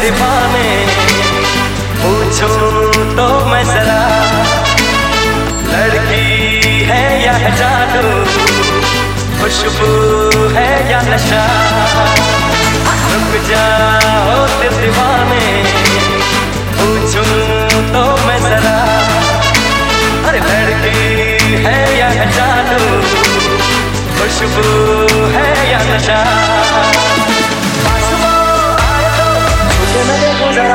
दीवाने, पूछूं तो मैं जरा, लड़की है या है जादू, खुशबू है या नशा। रुक जाओ दिल दीवाने, पूछूं तो मैं जरा, अरे लड़की है या है जादू, खुशबू है या नशा। पास वो आए तो छूके मैं देखूं जरा,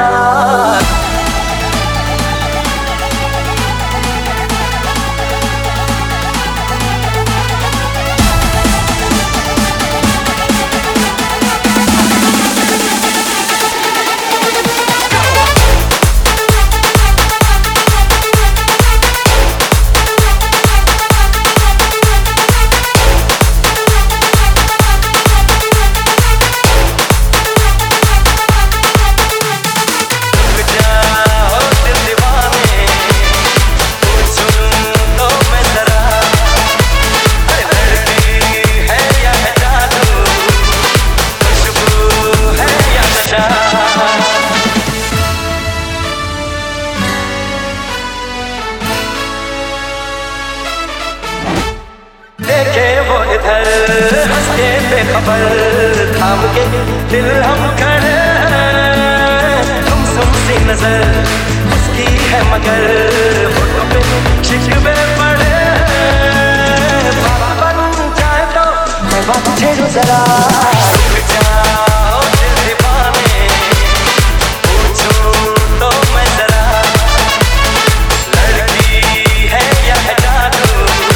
देखे वो इधर हंस के बेखबर, थाम के दिल हम खड़े हैं। तुम सी नजर उसकी है मगर होठों पे शिकवे पड़े हैं। बात बन जाए तो मैं बात छेड़ूं जरा, रुक जाओ दिल दीवाने, पूछूं तो मैं जरा, लड़की है या है जादू,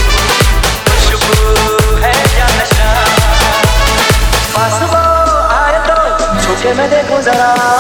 है या नशा। पास वो आए तो छूके मैं देखूं जरा।